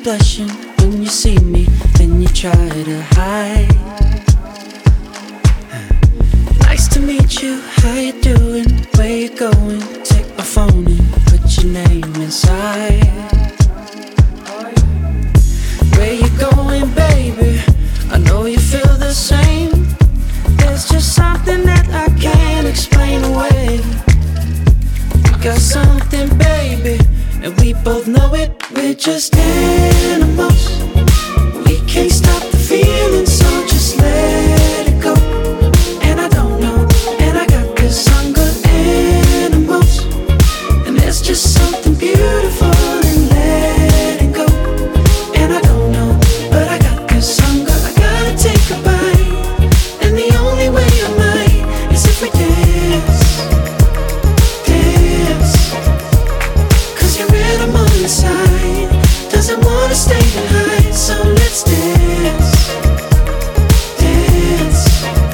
blushing when you see me, then you try to hide. Nice to meet you, how you doing? Where you going? Take my phone and put your name inside. Where you going, baby? I know you feel the same. There's just something that I can't explain away. We got something, baby, and we both know it. We're just animals. We can't stop the feeling, so just let it go. And I don't know, and I got this hunger animals. And there's just something beautiful in letting go. And I don't know, but I got this hunger. I gotta take a bite, and the only way I might is if we dance. Your animal inside doesn't wanna stay and hide, so let's dance, dance.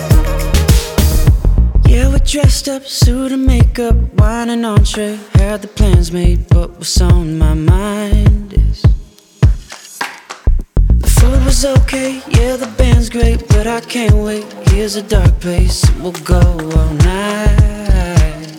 Yeah, we're dressed up, suit and makeup, wine and entree. Had the plans made, but what's on my mind is the food was okay, yeah, the band's great, but I can't wait. Here's a dark place, and we'll go all night.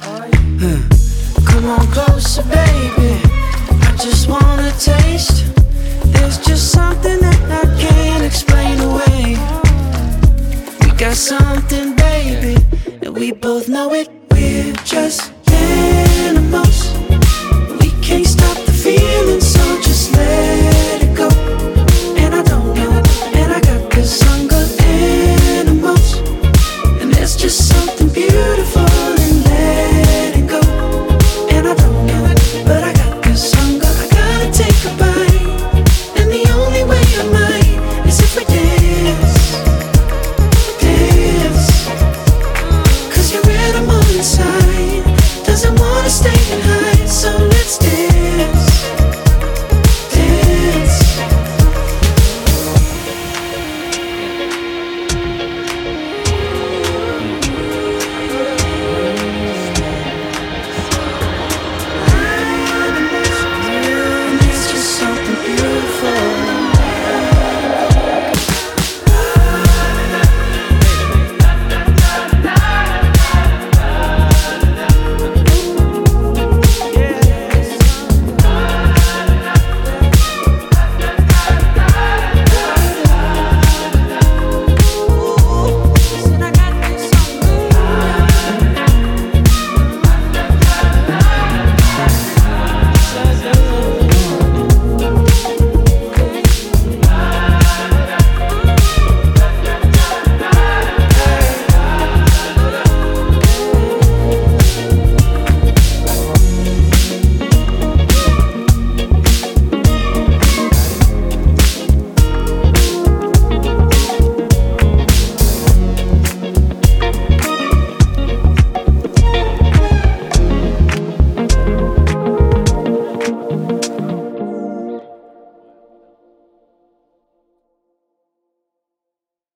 Come on closer, baby, I just wanna taste. There's just something that I can't explain away. We got something, baby, and we both know it. We're just